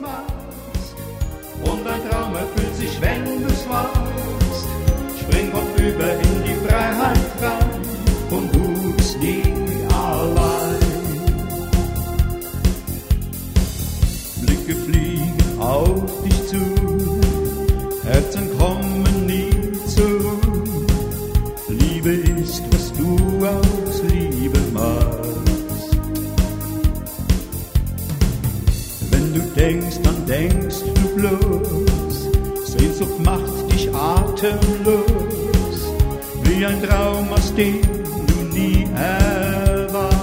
machst und dein Traum erfüllt sich, wenn du's weißt. Spring kopfüber in die Freiheit rein und du bist nie allein. Blicke fliegen auf dich zu, Herzen kommen nie zurück. Liebe ist, was du aus Liebe machst. Wenn du denkst, dann denkst du bloß, Sehnsucht macht dich atemlos, wie ein Traum, aus dem du nie erwachst.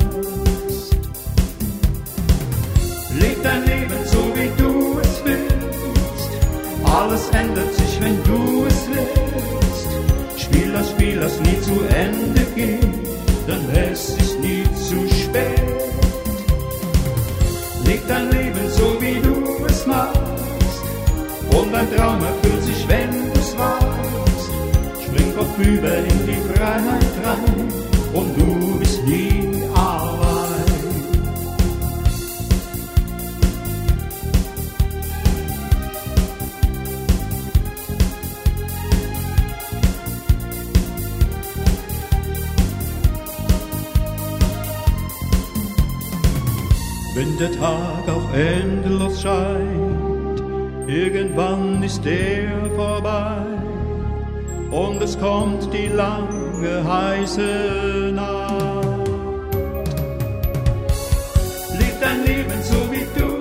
Leb dein Leben so, wie du es willst, alles ändert sich, wenn du es willst. Spiel das nie zu Ende geht, denn es ist nie zu spät. Leb dein Leben so, wie du es machst, und dein Traum erfüllt sich, wenn du's weißt. Spring kopfüber in die Freiheit rein und du bist nie allein. Wenn der Tag auch endlos scheint, irgendwann ist er vorbei und es kommt die lange heiße Nacht. Leb dein Leben so, wie du